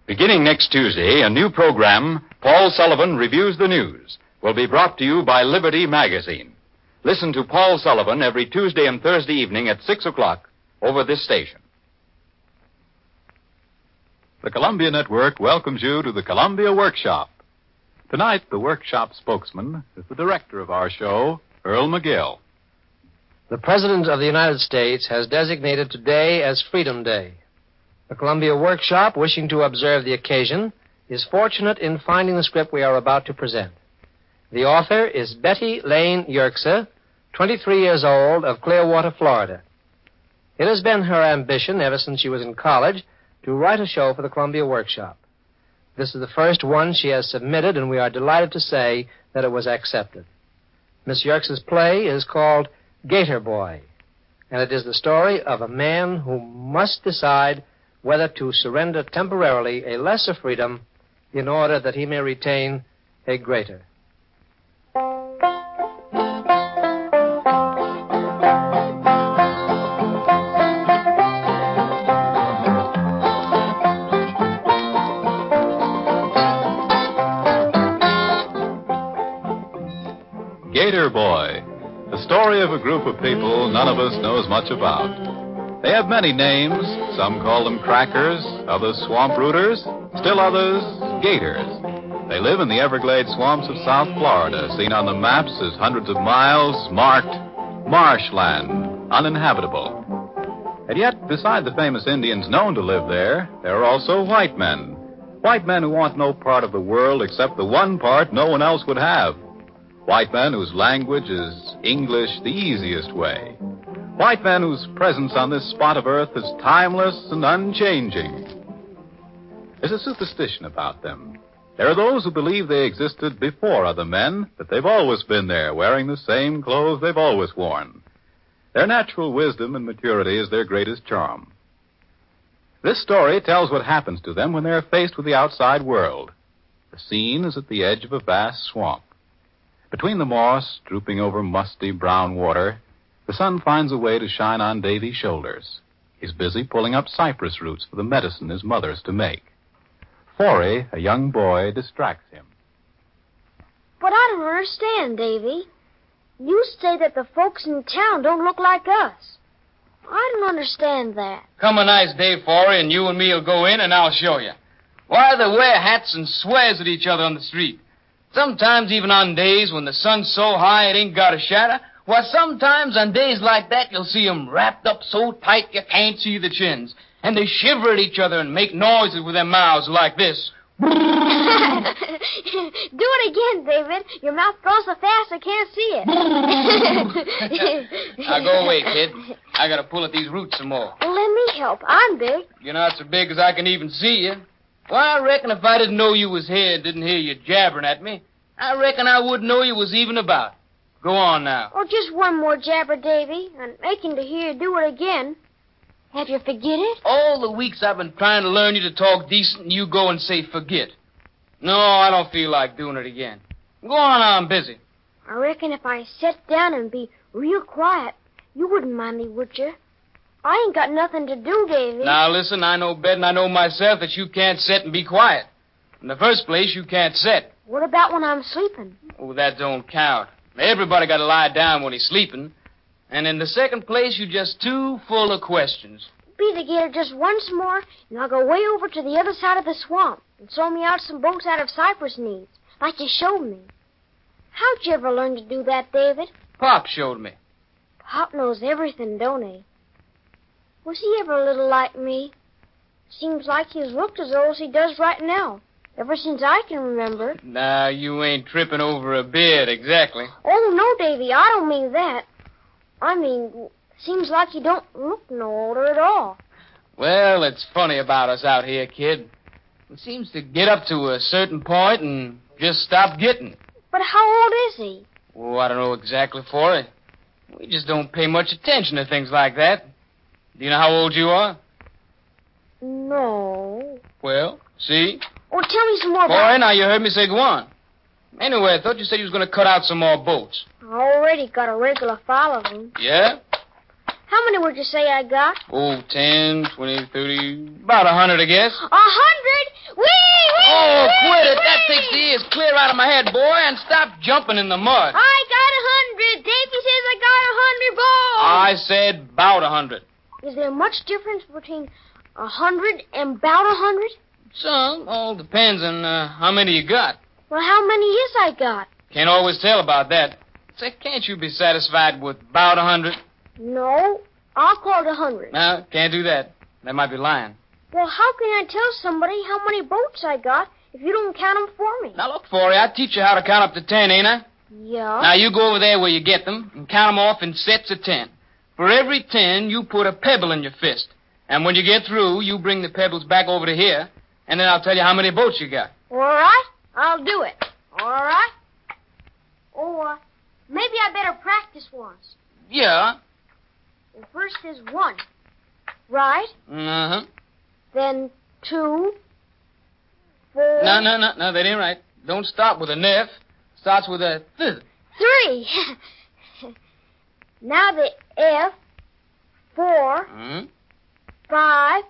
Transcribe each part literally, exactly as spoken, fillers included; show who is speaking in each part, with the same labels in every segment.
Speaker 1: Beginning next Tuesday, a new program, Paul Sullivan Reviews the News, will be brought to you by Liberty Magazine. Listen to Paul Sullivan every Tuesday and Thursday evening at six o'clock over this station.
Speaker 2: The Columbia Network welcomes you to the Columbia Workshop. Tonight, the workshop spokesman is the director of our show, Earl McGill.
Speaker 3: The President of the United States has designated today as Freedom Day. The Columbia Workshop, wishing to observe the occasion, is fortunate in finding the script we are about to present. The author is Betty Lane Yerxa, twenty-three years old, of Clearwater, Florida. It has been her ambition ever since she was in college to write a show for the Columbia Workshop. This is the first one she has submitted, and we are delighted to say that it was accepted. Miss Yerxa's play is called Gator Boy, and it is the story of a man who must decide whether to surrender temporarily a lesser freedom in order that he may retain a greater.
Speaker 2: Gator Boy, the story of a group of people none of us knows much about. They have many names. Some call them crackers, others swamp rooters, still others gators. They live in the Everglades swamps of South Florida, seen on the maps as hundreds of miles marked marshland, uninhabitable. And yet, beside the famous Indians known to live there, there are also white men. White men who want no part of the world except the one part no one else would have. White men whose language is English the easiest way. White men whose presence on this spot of earth is timeless and unchanging. There's a superstition about them. There are those who believe they existed before other men, that they've always been there, wearing the same clothes they've always worn. Their natural wisdom and maturity is their greatest charm. This story tells what happens to them when they're faced with the outside world. The scene is at the edge of a vast swamp. Between the moss, drooping over musty brown water, the sun finds a way to shine on Davy's shoulders. He's busy pulling up cypress roots for the medicine his mother's to make. Forey, a young boy, distracts him.
Speaker 4: But I don't understand, Davy. You say that the folks in town don't look like us. I don't understand that.
Speaker 5: Come a nice day, Forey, and you and me will go in and I'll show you. Why, they wear hats and swears at each other on the street. Sometimes even on days when the sun's so high it ain't got a shadow. Why, sometimes on days like that you'll see 'em wrapped up so tight you can't see the chins. And they shiver at each other and make noises with their mouths like this.
Speaker 4: Do it again, David. Your mouth goes so fast I can't see it.
Speaker 5: Now go away, kid. I gotta pull at these roots some more.
Speaker 4: Well, let me help. I'm big.
Speaker 5: You're not so big as I can even see you. Why, I reckon if I didn't know you was here and didn't hear you jabbering at me, I reckon I wouldn't know you was even about. Go on now.
Speaker 4: Oh, just one more jabber, Davy. I'm aching to hear you do it again. Have you forget it?
Speaker 5: All the weeks I've been trying to learn you to talk decent, and you go and say forget. No, I don't feel like doing it again. Go on, I'm busy.
Speaker 4: I reckon if I sat down and be real quiet, you wouldn't mind me, would you? I ain't got nothing to do, Davy.
Speaker 5: Now, listen, I know better than I know myself that you can't sit and be quiet. In the first place, you can't sit.
Speaker 4: What about when I'm sleeping?
Speaker 5: Oh, that don't count. Everybody got to lie down when he's sleeping. And in the second place, you're just too full of questions.
Speaker 4: Be together just once more, and I'll go way over to the other side of the swamp and sew me out some boats out of cypress knees, like you showed me. How'd you ever learn to do that, David?
Speaker 5: Pop showed me.
Speaker 4: Pop knows everything, don't he? Was he ever a little like me? Seems like he's looked as old as he does right now, ever since I can remember.
Speaker 5: Now, you ain't tripping over a beard, exactly.
Speaker 4: Oh, no, Davy, I don't mean that. I mean, seems like you don't look no older at all.
Speaker 5: Well, it's funny about us out here, kid. It seems to get up to a certain point and just stop getting.
Speaker 4: But how old is he?
Speaker 5: Oh, I don't know exactly for it. We just don't pay much attention to things like that. Do you know how old you are?
Speaker 4: No.
Speaker 5: Well, see?
Speaker 4: Oh, tell me some more
Speaker 5: Boy,
Speaker 4: about...
Speaker 5: now you heard me say go on. Anyway, I thought you said you was going to cut out some more boats.
Speaker 4: I already got a regular file of them.
Speaker 5: Yeah?
Speaker 4: How many would you say I got?
Speaker 5: Oh, ten, twenty, thirty, about a hundred, I guess.
Speaker 4: A hundred? We
Speaker 5: Oh, quit it. That takes the ears clear out of my head, boy, and stop jumping in the mud.
Speaker 4: I got a hundred. Davy says I got a hundred balls.
Speaker 5: I said about a hundred.
Speaker 4: Is there much difference between a hundred and about a hundred?
Speaker 5: Some. All depends on uh, how many you got.
Speaker 4: Well, how many is I got?
Speaker 5: Can't always tell about that. Say, can't you be satisfied with about a hundred?
Speaker 4: No, I'll call it a hundred.
Speaker 5: No, can't do that. They might be lying.
Speaker 4: Well, how can I tell somebody how many boats I got if you don't count them for me?
Speaker 5: Now, look, Forey, I'll teach you how to count up to ten, ain't I?
Speaker 4: Yeah.
Speaker 5: Now, you go over there where you get them and count them off in sets of ten. For every ten, you put a pebble in your fist. And when you get through, you bring the pebbles back over to here, and then I'll tell you how many boats you got.
Speaker 4: All right, I'll do it. All right. Oh, uh, maybe I better practice once.
Speaker 5: Yeah.
Speaker 4: Well, first is one, right?
Speaker 5: Uh-huh.
Speaker 4: Then two, four...
Speaker 5: No, no, no, no, that ain't right. Don't start with a F. Starts with a th.
Speaker 4: Three. Now the F, four,
Speaker 5: Mm-hmm.
Speaker 4: five,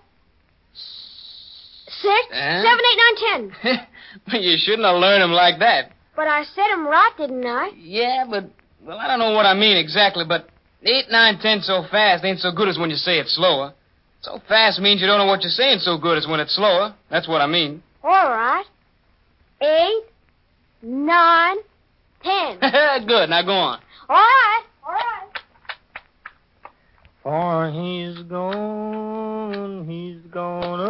Speaker 4: six,
Speaker 5: Uh?
Speaker 4: seven, eight, nine, ten.
Speaker 5: Well, you shouldn't have learned them like that.
Speaker 4: But I said them right, didn't I?
Speaker 5: Yeah, but, well, I don't know what I mean exactly, but eight, nine, ten so fast ain't so good as when you say it slower. So fast means you don't know what you're saying so good as when it's slower. That's what I mean.
Speaker 4: All right. Eight, nine, ten.
Speaker 5: Good, now go on.
Speaker 4: All right, all right.
Speaker 6: For he's gone, he's gone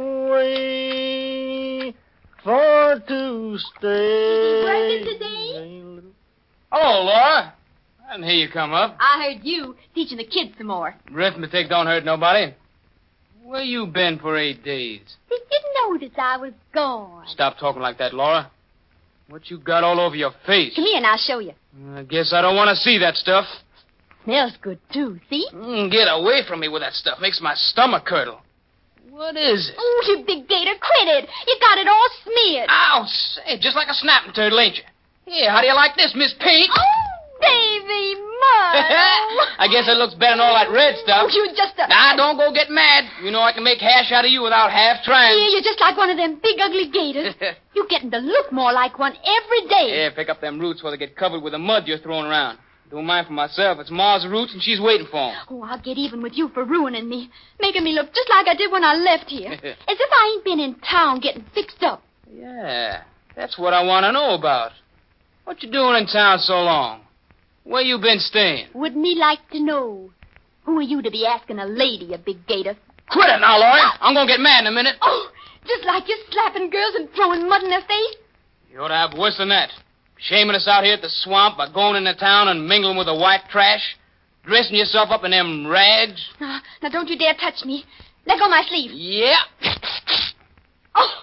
Speaker 6: away, for to stay.
Speaker 7: Working today?
Speaker 5: Oh, Laura. I didn't hear you come up.
Speaker 7: I heard you teaching the kids some more.
Speaker 5: Arithmetic don't hurt nobody. Where you been for eight days?
Speaker 7: They didn't notice I was gone.
Speaker 5: Stop talking like that, Laura. What you got all over your face?
Speaker 7: Come here and I'll show you.
Speaker 5: I guess I don't want to see that stuff.
Speaker 7: Smells good, too. See?
Speaker 5: Mm, get away from me with that stuff. Makes my stomach curdle. What is it?
Speaker 7: Oh, you big gator, quit it. You got it all smeared.
Speaker 5: Ow, say, just like a snapping turtle, ain't you? Here, how do you like this, Miss Pink?
Speaker 7: Oh, Davy Mud.
Speaker 5: I guess it looks better than all that red stuff.
Speaker 7: Oh, you just a...
Speaker 5: Now, don't go get mad. You know I can make hash out of you without half trying.
Speaker 7: Yeah, you're just like one of them big, ugly gators. You're getting to look more like one every day.
Speaker 5: Yeah, pick up them roots before they get covered with the mud you're throwing around. Don't mind for myself. It's Ma's roots, and she's waiting for 'em.
Speaker 7: Oh, I'll get even with you for ruining me. Making me look just like I did when I left here. As if I ain't been in town getting fixed up.
Speaker 5: Yeah, that's what I want to know about. What you doing in town so long? Where you been staying?
Speaker 7: Wouldn't me like to know? Who are you to be asking a lady, you big gator?
Speaker 5: Quit it now, Laurie. I'm going to get mad in a minute.
Speaker 7: Oh, just like you slapping girls and throwing mud in their face?
Speaker 5: You ought to have worse than that. Shaming us out here at the swamp by going into town and mingling with the white trash. Dressing yourself up in them rags.
Speaker 7: Now, now don't you dare touch me. Let go my sleeve.
Speaker 5: Yeah.
Speaker 7: Oh.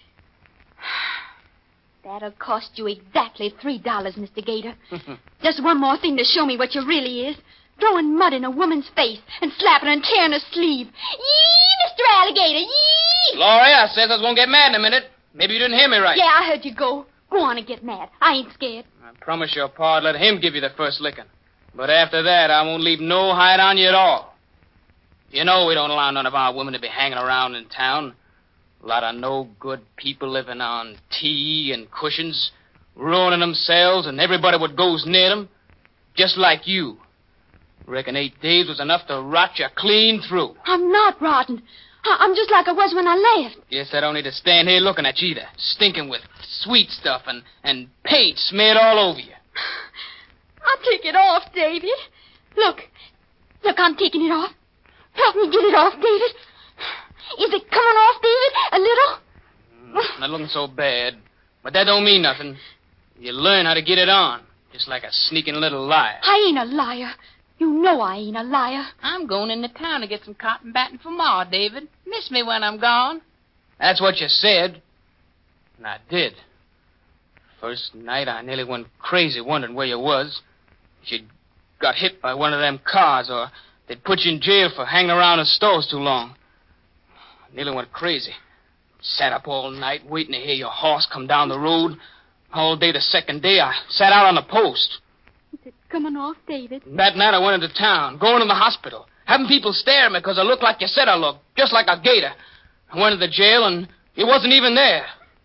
Speaker 7: That'll cost you exactly three dollars, Mister Gator. Just one more thing to show me what you really is. Throwing mud in a woman's face and slapping her and tearing her sleeve. Yee, Mister Alligator, yee!
Speaker 5: Laurie, I said I was going to get mad in a minute. Maybe you didn't hear me right.
Speaker 7: Yeah, I heard you go. Go on and get mad. I ain't scared.
Speaker 5: I promise your pa'd let him give you the first licking. But after that, I won't leave no hide on you at all. You know we don't allow none of our women to be hanging around in town. A lot of no-good people living on tea and cushions, ruining themselves, and everybody what goes near them. Just like you. Reckon eight days was enough to rot you clean through.
Speaker 7: I'm not rotten. I- I'm just like I was when I left.
Speaker 5: Guess I don't need to stand here looking at you either. Stinking with sweet stuff and, and paint smeared all over you.
Speaker 7: I'll take it off, David. Look. Look, I'm taking it off. Help me get it off, David. Is it coming off, David? A little?
Speaker 5: Mm, not looking so bad. But that don't mean nothing. You learn how to get it on. Just like a sneaking little liar.
Speaker 7: I ain't a liar. You know I ain't a liar.
Speaker 5: I'm going into town to get some cotton batting for Ma, David. Miss me when I'm gone. That's what you said. And I did. First night, I nearly went crazy wondering where you was. If you'd got hit by one of them cars, or they'd put you in jail for hanging around in stores too long. I nearly went crazy. Sat up all night waiting to hear your horse come down the road. All day the second day, I sat out on the post.
Speaker 7: Is it coming off, David?
Speaker 5: That night I went into town, going to the hospital, having people stare at me because I looked like you said I looked, just like a gator. I went to the jail, and you wasn't even there.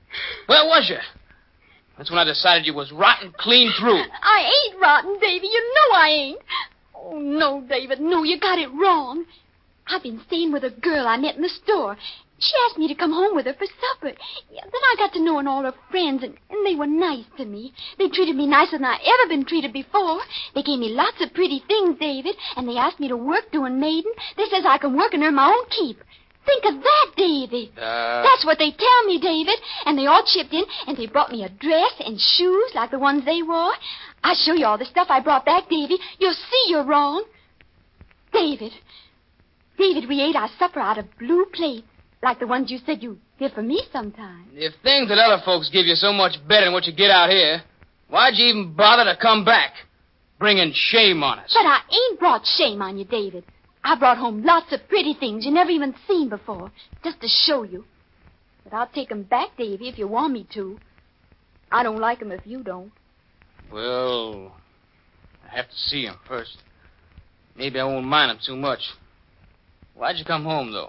Speaker 5: Where was you? That's when I decided you was rotten clean through.
Speaker 7: I ain't rotten, Davy. You know I ain't. Oh, no, David. No, you got it wrong. I've been staying with a girl I met in the store. She asked me to come home with her for supper. Yeah, then I got to knowing all her friends, and, and they were nice to me. They treated me nicer than I ever been treated before. They gave me lots of pretty things, David, and they asked me to work doing maiden. They says I can work and earn my own keep. Think of that, David.
Speaker 5: Uh...
Speaker 7: That's what they tell me, David. And they all chipped in, and they brought me a dress and shoes like the ones they wore. I'll show you all the stuff I brought back, Davy. You'll see you're wrong. David. David, we ate our supper out of blue plates, like the ones you said you'd give for me sometime.
Speaker 5: If things that other folks give you so much better than what you get out here, why'd you even bother to come back? Bringing shame on us.
Speaker 7: But I ain't brought shame on you, David. I brought home lots of pretty things you never even seen before, just to show you. But I'll take 'em back, Davy, if you want me to. I don't like 'em if you don't.
Speaker 5: Well, I have to see 'em first. Maybe I won't mind 'em too much. Why'd you come home, though?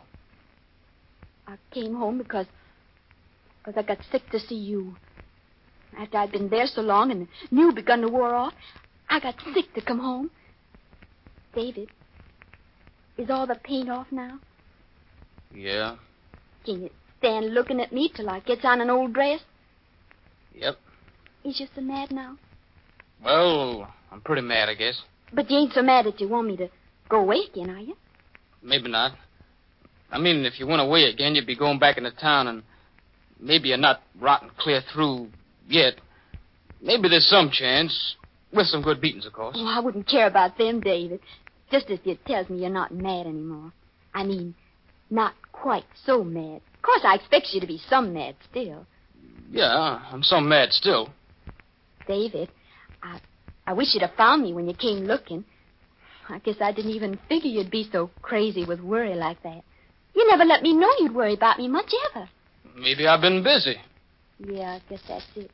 Speaker 7: I came home because... because I got sick to see you. After I'd been there so long and knew begun to wear off, I got sick to come home. David, is all the paint off now?
Speaker 5: Yeah.
Speaker 7: Can you stand looking at me till I gets on an old dress?
Speaker 5: Yep.
Speaker 7: Is you so mad now?
Speaker 5: Well, I'm pretty mad, I guess.
Speaker 7: But you ain't so mad that you want me to go away again, are you?
Speaker 5: Maybe not. I mean, if you went away again, you'd be going back into town, and maybe you're not rotten clear through yet. Maybe there's some chance, with some good beatings, of course.
Speaker 7: Oh, I wouldn't care about them, David. Just as you tells me you're not mad anymore. I mean, not quite so mad. Of course, I expect you to be some mad still.
Speaker 5: Yeah, I'm some mad still.
Speaker 7: David, I, I wish you'd have found me when you came looking. I guess I didn't even figure you'd be so crazy with worry like that. You never let me know you'd worry about me much ever.
Speaker 5: Maybe I've been busy.
Speaker 7: Yeah, I guess that's it.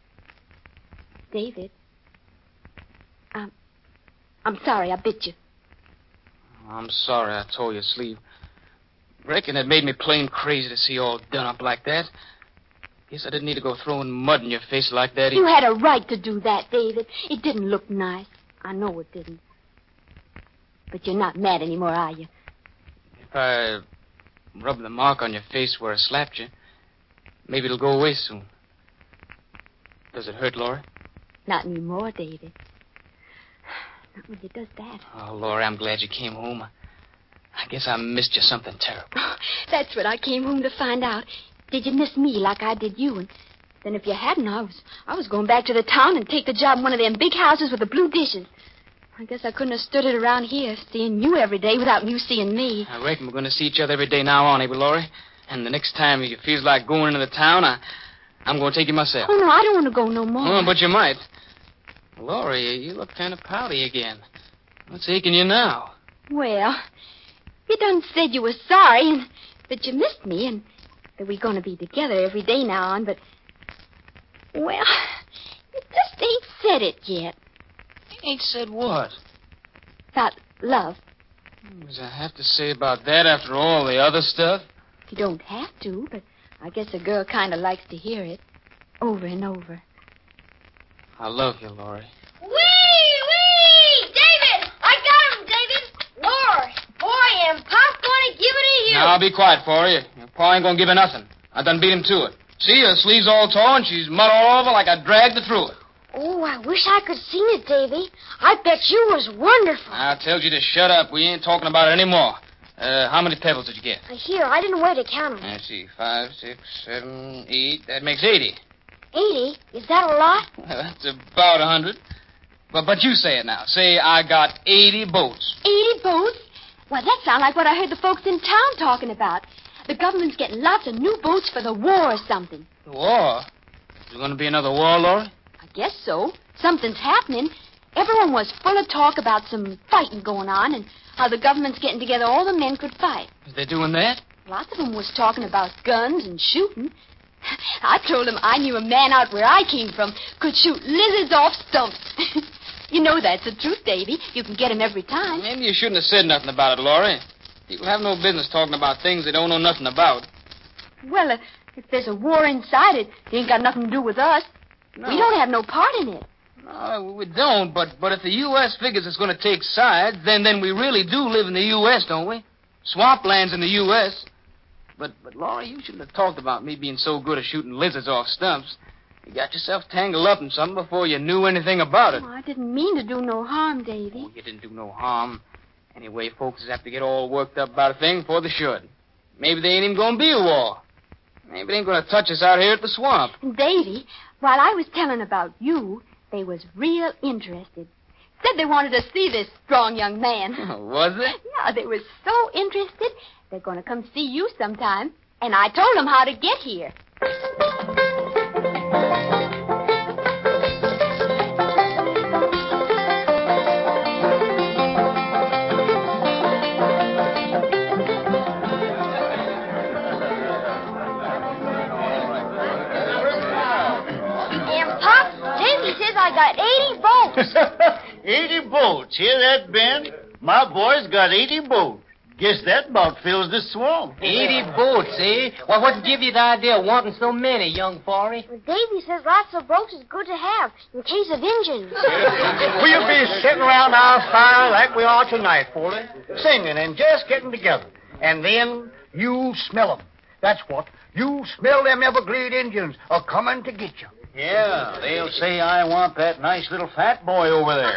Speaker 7: David, I'm, I'm sorry I bit you.
Speaker 5: I'm sorry I tore your sleeve. Reckon it made me plain crazy to see you all done up like that. Guess I didn't need to go throwing mud in your face like that.
Speaker 7: You had a right to do that, David. It didn't look nice. I know it didn't. But you're not mad anymore, are you?
Speaker 5: If I rub the mark on your face where I slapped you, maybe it'll go away soon. Does it hurt, Laurie?
Speaker 7: Not anymore, David. Not when you does that.
Speaker 5: Oh, Laurie, I'm glad you came home. I guess I missed you something terrible.
Speaker 7: Oh, that's what I came home to find out. Did you miss me like I did you? And then if you hadn't, I was I was going back to the town and take the job in one of them big houses with the blue dishes. I guess I couldn't have stood it around here, seeing you every day without you seeing me.
Speaker 5: I reckon we're going to see each other every day now on, ain't we, Laurie? And the next time you feels like going into the town, I, I'm going to take you myself.
Speaker 7: Oh, no, I don't want to go no more.
Speaker 5: Oh, but you might. Laurie, you look kind of pouty again. What's aching you now?
Speaker 7: Well, you done said you were sorry and that you missed me and that we're going to be together every day now on, but, well, you just ain't said it yet.
Speaker 5: Ain't said what?
Speaker 7: About love.
Speaker 5: What does I have to say about that after all the other stuff?
Speaker 7: You don't have to, but I guess a girl kind of likes to hear it over and over.
Speaker 5: I love you, Laurie.
Speaker 4: Wee! Wee! David! I got him, David! Lord, boy, and Pop's going to give it to you.
Speaker 5: Now, be quiet, for you. Your pa ain't going to give her nothing. I done beat him to it. See, her sleeve's all torn, she's mud all over like I dragged her through it.
Speaker 4: Oh, I wish I could seen it, Davy. I bet you was wonderful.
Speaker 5: I told you to shut up. We ain't talking about it anymore. Uh, how many pebbles did you get?
Speaker 4: Uh, here, I didn't wait to count them.
Speaker 5: Let's see. Five, six, seven, eight. That makes eighty.
Speaker 4: Eighty? Is that a lot?
Speaker 5: Well, that's about a hundred. But but you say it now. Say I got eighty boats.
Speaker 7: Eighty boats? Well, that sounds like what I heard the folks in town talking about. The government's getting lots of new boats for the war or something.
Speaker 5: The war? Is there going to be another war, Laurie?
Speaker 7: I guess so. Something's happening. Everyone was full of talk about some fighting going on and how the government's getting together all the men could fight.
Speaker 5: Is they doing that?
Speaker 7: Lots of them was talking about guns and shooting. I told them I knew a man out where I came from could shoot lizards off stumps. You know that's the truth, Davy. You can get him every time.
Speaker 5: Maybe you shouldn't have said nothing about it, Laurie. People have no business talking about things they don't know nothing about.
Speaker 7: Well, uh, if there's a war inside it, it ain't got nothing to do with us.
Speaker 5: No.
Speaker 7: We don't have no part in it.
Speaker 5: No, we don't, but but if the U S figures it's going to take sides, then then we really do live in the U S, don't we? Swampland's in the U S But, but Laura, you shouldn't have talked about me being so good at shooting lizards off stumps. You got yourself tangled up in something before you knew anything about it.
Speaker 7: Oh, I didn't mean to do no harm, Davy.
Speaker 5: Oh, you didn't do no harm. Anyway, folks have to get all worked up about a thing before they should. Maybe they ain't even going to be a war. Maybe they ain't going to touch us out here at the swamp.
Speaker 7: Davy, while I was telling about you, they was real interested. Said they wanted to see this strong young man.
Speaker 5: Was they?
Speaker 7: Yeah, they was so interested, they're going to come see you sometime. And I told them how to get here.
Speaker 4: I got eighty boats.
Speaker 6: eighty boats. Hear that, Ben? My boy's got eighty boats. Guess that about fills the swamp.
Speaker 3: eighty boats, eh? Well, what give you the idea of wanting so many, young Forey?
Speaker 4: Well, Davy says lots of boats is good to have in case of Injuns.
Speaker 6: We'll be sitting around our fire like we are tonight, Forey, singing and just getting together. And then you smell 'em. That's what. You smell them Everglade Indians are coming to get you.
Speaker 8: Yeah, they'll say I want that nice little fat boy over there.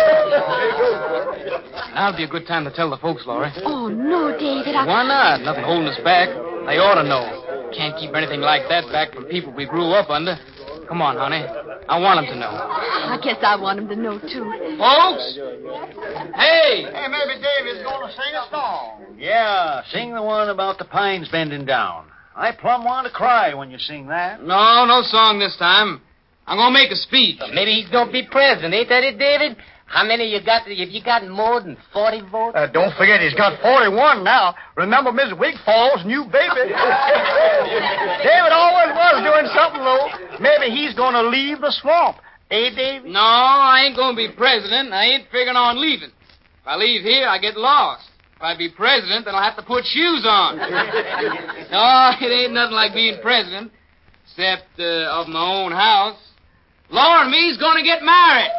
Speaker 5: Now'd be a good time to tell the folks, Laurie.
Speaker 7: Oh, no, David. I...
Speaker 5: Why not? Nothing holding us back. They ought to know. Can't keep anything like that back from people we grew up under. Come on, honey. I want them to know.
Speaker 7: I guess I want them to know, too.
Speaker 5: Folks! Hey!
Speaker 6: Hey, maybe David's going to sing a song.
Speaker 8: Yeah, sing the one about the pines bending down. I plumb want to cry when you sing that.
Speaker 5: No, no song this time. I'm going to make a speech.
Speaker 3: Maybe he's going to be president, ain't that it, David? How many you got? Have you got more than forty votes?
Speaker 6: Uh, don't forget, he's got forty-one now. Remember Miss Wigfall's new baby? David always was doing something, though. Maybe he's going to leave the swamp. Eh, David?
Speaker 5: No, I ain't going to be president. I ain't figuring on leaving. If I leave here, I get lost. If I be president, then I'll have to put shoes on. No, it ain't nothing like being president, except uh, of my own house. Laura and me's going to get married.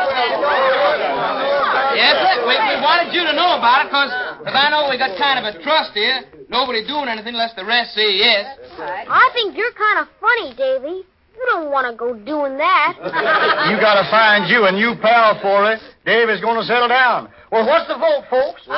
Speaker 5: Yes, we, we wanted you to know about it, because I know we got kind of a trust here. Nobody doing anything unless the rest say yes.
Speaker 4: I think you're kind of funny, Davy. You don't want to go doing that.
Speaker 6: You got to find you a new pal for it. David's going to settle down. Well, what's the vote, folks? Well,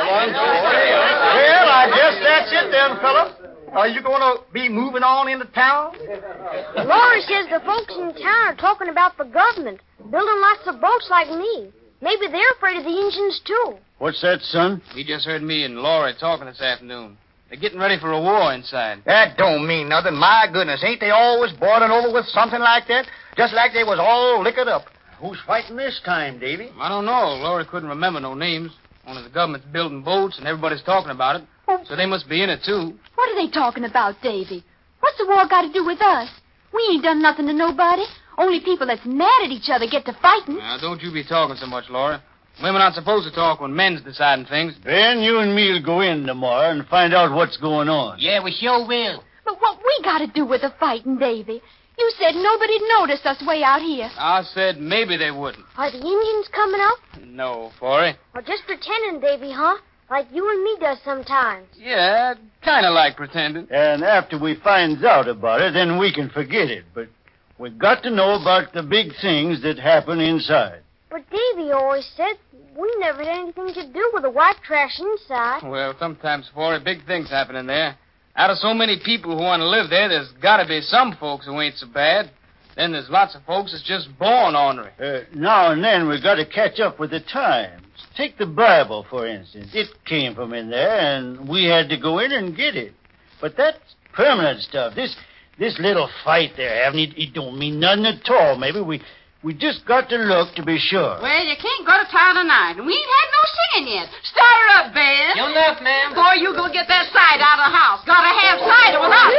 Speaker 6: I guess that's it then, fella. Are you going to be moving on into town?
Speaker 4: Laura says the folks in town are talking about the government, building lots of boats like me. Maybe they're afraid of the Indians, too.
Speaker 6: What's that, son?
Speaker 5: We just heard me and Laura talking this afternoon. They're getting ready for a war inside.
Speaker 6: That don't mean nothing. My goodness, ain't they always boiling over with something like that? Just like they was all liquored up.
Speaker 8: Who's fighting this time, Davy?
Speaker 5: I don't know. Laura couldn't remember no names. Only the government's building boats, and everybody's talking about it. So they must be in it, too.
Speaker 7: What are they talking about, Davy? What's the war got to do with us? We ain't done nothing to nobody. Only people that's mad at each other get to fighting.
Speaker 5: Now, don't you be talking so much, Laura. Women aren't supposed to talk when men's deciding things.
Speaker 6: Ben, you and me'll go in tomorrow and find out what's going on.
Speaker 3: Yeah, we sure will.
Speaker 7: But what we got to do with the fighting, Davy? You said nobody'd notice us way out here.
Speaker 5: I said maybe they wouldn't.
Speaker 4: Are the Indians coming up?
Speaker 5: No, Forey.
Speaker 4: Or just pretending, Davy, huh? Like you and me does sometimes.
Speaker 5: Yeah, kind of like pretending.
Speaker 6: And after we finds out about it, then we can forget it. But we got to know about the big things that happen inside.
Speaker 4: But Davy always said we never had anything to do with the white trash inside.
Speaker 5: Well, sometimes, Forey, big things happen in there. Out of so many people who want to live there, there's got to be some folks who ain't so bad. Then there's lots of folks that's just born ornery.
Speaker 6: Uh, now and then we got to catch up with the times. Take the Bible, for instance. It came from in there, and we had to go in and get it. But that's permanent stuff. This this little fight they're having, it, it don't mean nothing at all. Maybe we we just got to look to be sure.
Speaker 9: Well, you can't go to town tonight, and we ain't had no singing yet. Stir her up, Ben.
Speaker 3: You're enough, ma'am.
Speaker 9: Boy, you go get that cider out of the house. Gotta have cider with us.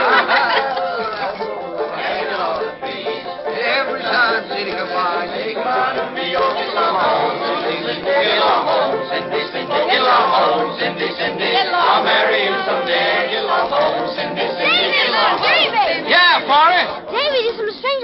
Speaker 10: Every time sitting goodbye, say goodbye to me, oh, get along home, Cindy, get along home, Cindy, Cindy, get along home, Cindy, Cindy, I'll marry you someday, get along home, Cindy, Cindy.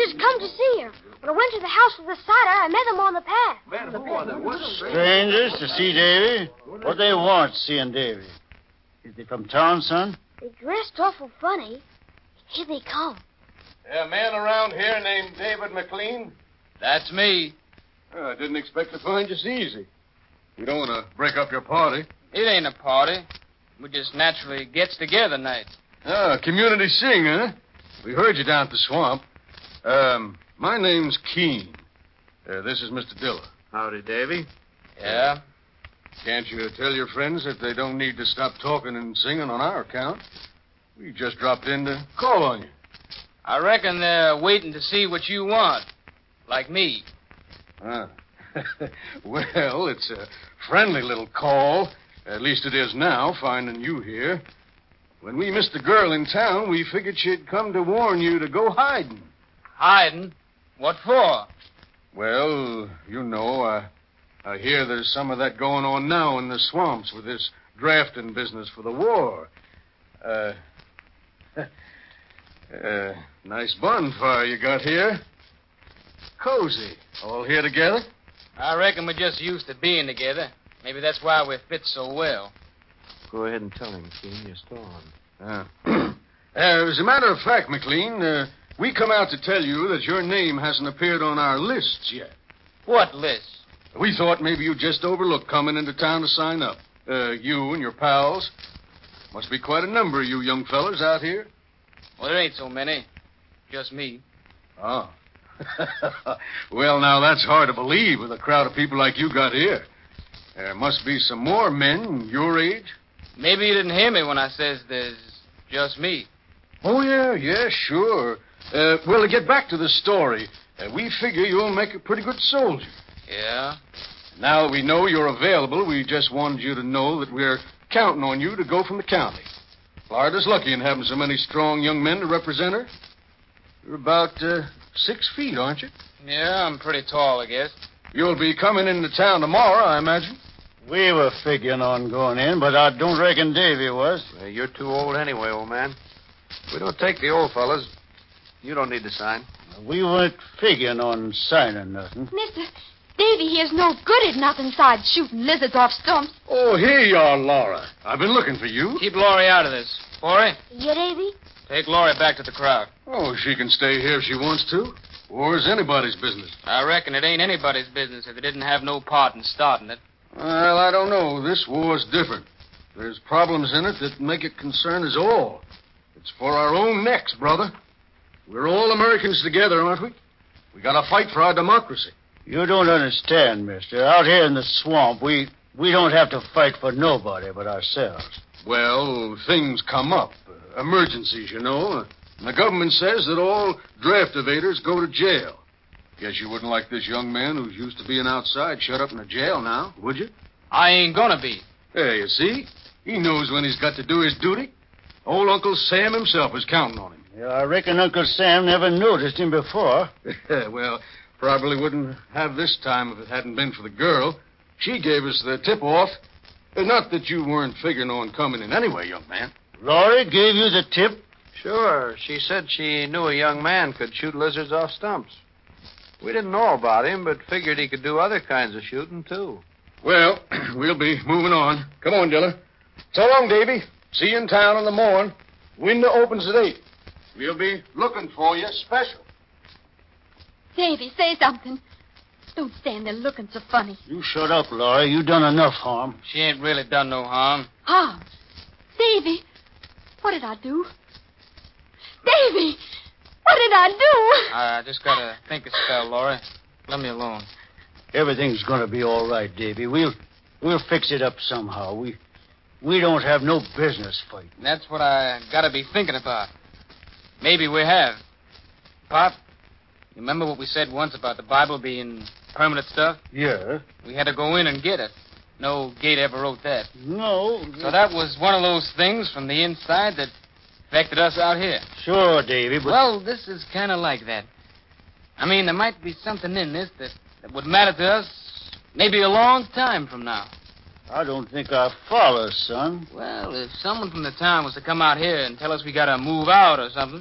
Speaker 4: just come to see her. When I went to the house with the cider, I met them on the path.
Speaker 6: Strangers to see Davy? What they want seeing Davy? Is they from town, son?
Speaker 4: They dressed awful funny. Here they come.
Speaker 11: A man around here named David McLean?
Speaker 5: That's me.
Speaker 11: Oh, I didn't expect to find you so easy. We don't want to break up your party.
Speaker 5: It ain't a party. We just naturally gets together night.
Speaker 11: Ah, community sing, huh? We heard you down at the swamp. Um, my name's Keene. Uh, this is Mister Diller.
Speaker 8: Howdy, Davy.
Speaker 5: Yeah?
Speaker 11: Can't you tell your friends that they don't need to stop talking and singing on our account? We just dropped in to call on you.
Speaker 5: I reckon they're waiting to see what you want. Like me.
Speaker 11: Ah. Well, it's a friendly little call. At least it is now, finding you here. When we missed the girl in town, we figured she'd come to warn you to go hiding.
Speaker 5: Hiding? What for?
Speaker 11: Well, you know, I, I hear there's some of that going on now in the swamps with this drafting business for the war. Uh, uh nice bonfire you got here. Cozy. All here together?
Speaker 5: I reckon we're just used to being together. Maybe that's why we fit so well.
Speaker 8: Go ahead and tell him, Keene. You're still on.
Speaker 11: Uh, uh, as a matter of fact, McLean, uh, we come out to tell you that your name hasn't appeared on our lists yet.
Speaker 5: What list?
Speaker 11: We thought maybe you just overlooked coming into town to sign up. Uh, you and your pals. Must be quite a number of you young fellas out here.
Speaker 5: Well, there ain't so many. Just me.
Speaker 11: Oh. Well, now, that's hard to believe with a crowd of people like you got here. There must be some more men your age.
Speaker 5: Maybe you didn't hear me when I says there's just me.
Speaker 11: Oh, yeah, yeah, sure. Uh, well, to get back to the story, uh, we figure you'll make a pretty good soldier.
Speaker 5: Yeah?
Speaker 11: Now that we know you're available, we just wanted you to know that we're counting on you to go from the county. Florida's lucky in having so many strong young men to represent her. You're about uh, six feet, aren't you?
Speaker 5: Yeah, I'm pretty tall, I guess.
Speaker 11: You'll be coming into town tomorrow, I imagine.
Speaker 6: We were figuring on going in, but I don't reckon Davy was.
Speaker 8: Well, you're too old anyway, old man. We don't take the old fellas. You don't need to sign.
Speaker 6: We weren't figuring on signing nothing.
Speaker 7: Mister, Davy here's no good at nothing besides shooting lizards off stumps.
Speaker 11: Oh, here you are, Laura. I've been looking for you.
Speaker 5: Keep Laurie out of this. Forey?
Speaker 4: Yeah, Davy?
Speaker 5: Take Laurie back to the crowd.
Speaker 11: Oh, she can stay here if she wants to. War's anybody's business.
Speaker 5: I reckon it ain't anybody's business if they didn't have no part in starting it.
Speaker 11: Well, I don't know. This war's different. There's problems in it that make it concern us all. It's for our own necks, brother. We're all Americans together, aren't we? We gotta fight for our democracy.
Speaker 6: You don't understand, mister. Out here in the swamp, we we don't have to fight for nobody but ourselves.
Speaker 11: Well, things come up. Uh, emergencies, you know. And the government says that all draft evaders go to jail. Guess you wouldn't like this young man who's used to being outside shut up in a jail now, would you?
Speaker 5: I ain't gonna be.
Speaker 11: There, you see? He knows when he's got to do his duty. Old Uncle Sam himself is counting on him.
Speaker 6: Yeah, I reckon Uncle Sam never noticed him before.
Speaker 11: Well, probably wouldn't have this time if it hadn't been for the girl. She gave us the tip-off. Uh, Not that you weren't figuring on coming in anyway, young man.
Speaker 6: Laurie gave you the tip?
Speaker 8: Sure. She said she knew a young man could shoot lizards off stumps. We didn't know about him, but figured he could do other kinds of shooting, too.
Speaker 11: Well, we'll be moving on. Come on, Diller. So long, Davy. See you in town in the morning. Window opens at eight. We'll be looking for you special.
Speaker 7: Davy, say something. Don't stand there looking so funny.
Speaker 6: You shut up, Laurie. You done enough harm.
Speaker 5: She ain't really done no harm.
Speaker 7: Harm? Davy, what did I do? Davy, what did I do?
Speaker 5: I just gotta think a spell, Laurie. Let me alone.
Speaker 6: Everything's gonna be all right, Davy. We'll we'll fix it up somehow. We we don't have no business fighting.
Speaker 5: That's what I gotta be thinking about. Maybe we have. Pop, you remember what we said once about the Bible being permanent stuff?
Speaker 6: Yeah.
Speaker 5: We had to go in and get it. No gate ever wrote that.
Speaker 6: No.
Speaker 5: So that was one of those things from the inside that affected us out here.
Speaker 6: Sure, Davy, but...
Speaker 5: Well, this is kind of like that. I mean, there might be something in this that, that would matter to us maybe a long time from now.
Speaker 6: I don't think I follow, son.
Speaker 5: Well, if someone from the town was to come out here and tell us we got to move out or something,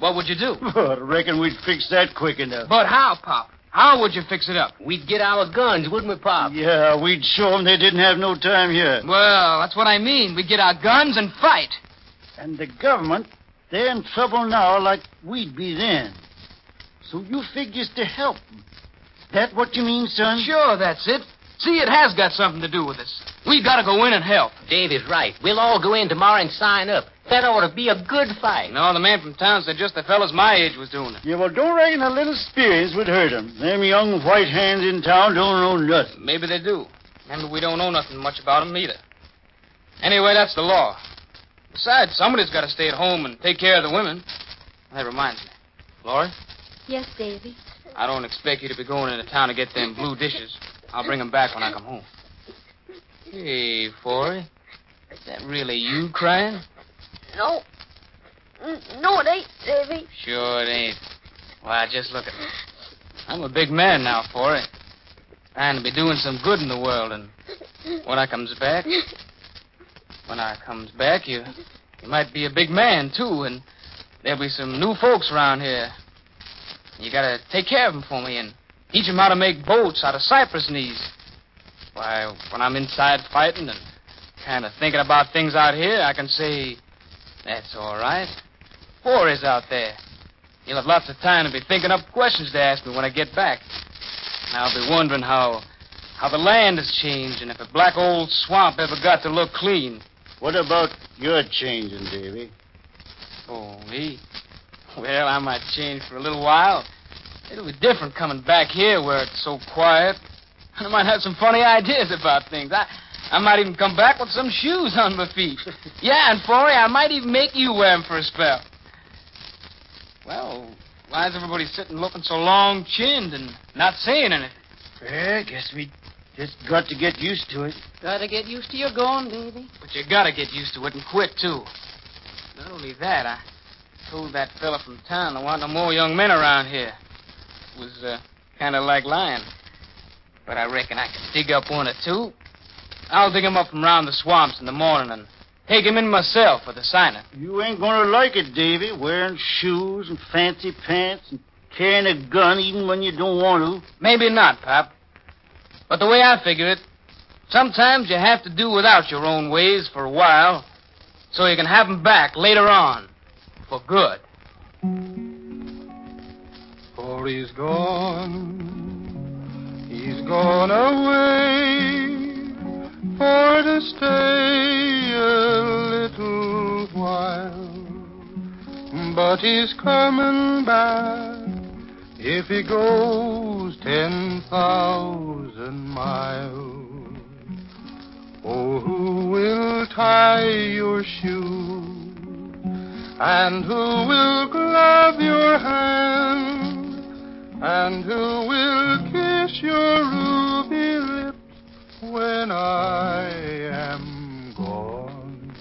Speaker 5: what would you do?
Speaker 6: I reckon we'd fix that quick enough.
Speaker 5: But how, Pop? How would you fix it up?
Speaker 3: We'd get our guns, wouldn't we, Pop?
Speaker 6: Yeah, we'd show them they didn't have no time here.
Speaker 5: Well, that's what I mean. We'd get our guns and fight.
Speaker 6: And the government, they're in trouble now like we'd be then. So you figures to help them. That what you mean, son?
Speaker 5: Sure, that's it. See, it has got something to do with us. We gotta go in and help.
Speaker 3: Dave is right. We'll all go in tomorrow and sign up. That ought to be a good fight.
Speaker 5: No, the man from town said just the fellas my age was doing it.
Speaker 6: Yeah, well, don't reckon a little experience would hurt them. Them young white hands in town don't know nothing.
Speaker 5: Maybe they do. Maybe we don't know nothing much about them either. Anyway, that's the law. Besides, somebody's got to stay at home and take care of the women. That reminds me. Lori?
Speaker 7: Yes, Davy.
Speaker 5: I don't expect you to be going into town to get them blue dishes. I'll bring them back when I come home. Hey, Forey. Is that really you crying?
Speaker 4: No. N- No, it ain't, Davy.
Speaker 5: Sure it ain't. Why, just look at me. I'm a big man now, Forey. Trying to be doing some good in the world, and when I comes back... When I comes back, you, you might be a big man, too, and there'll be some new folks around here. You gotta take care of them for me and teach them how to make boats out of cypress knees. Why, when I'm inside fighting and kind of thinking about things out here, I can say, that's all right. Forey's out there. He'll have lots of time to be thinking up questions to ask me when I get back. And I'll be wondering how, how the land has changed and if a black old swamp ever got to look clean.
Speaker 6: What about your changing, Davy?
Speaker 5: Oh, me? Well, I might change for a little while. It'll be different coming back here where it's so quiet. And I might have some funny ideas about things. I, I might even come back with some shoes on my feet. Yeah, and Forey, I might even make you wear them for a spell. Well, why is everybody sitting looking so long-chinned and not saying anything?
Speaker 6: Well, I guess we just got to get used to it.
Speaker 9: Gotta get used to your going, Davy.
Speaker 5: But you gotta get used to it and quick, too. Not only that, I told that fella from town there weren't no more young men around here. It was uh, kind of like lying. But I reckon I can dig up one or two. I'll dig 'em up from around the swamps in the morning and take 'em in myself for the signing.
Speaker 6: You ain't gonna like it, Davy, wearing shoes and fancy pants and carrying a gun even when you don't want to.
Speaker 5: Maybe not, Pop. But the way I figure it, sometimes you have to do without your own ways for a while so you can have 'em back later on for good.
Speaker 10: For he's gone, he's gone away for to stay a little while. But he's coming back if he goes ten thousand miles. Oh, who will tie your shoe? And who will glove your hand? And who will kiss your ruby lips when I am gone?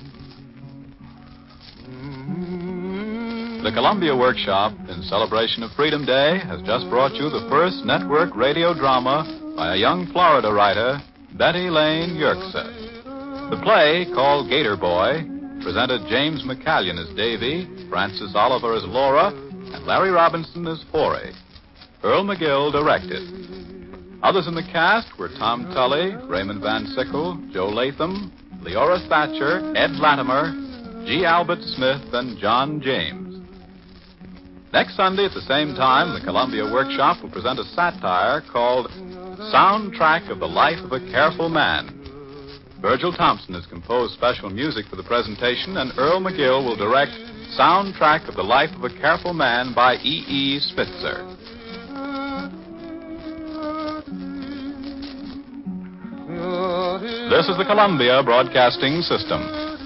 Speaker 10: Mm-hmm.
Speaker 2: The Columbia Workshop, in celebration of Freedom Day, has just brought you the first network radio drama by a young Florida writer, Betty Lane Yerkes. The play, called Gator Boy, presented James McCallion as Davy, Francis Oliver as Laura, and Larry Robinson as Forey. Earl McGill directed. Others in the cast were Tom Tully, Raymond Van Sickle, Joe Latham, Leora Thatcher, Ed Latimer, G. Albert Smith, and John James. Next Sunday at the same time, the Columbia Workshop will present a satire called Soundtrack of the Life of a Careful Man. Virgil Thompson has composed special music for the presentation, and Earl McGill will direct Soundtrack of the Life of a Careful Man by E E. Spitzer. This is the Columbia Broadcasting System.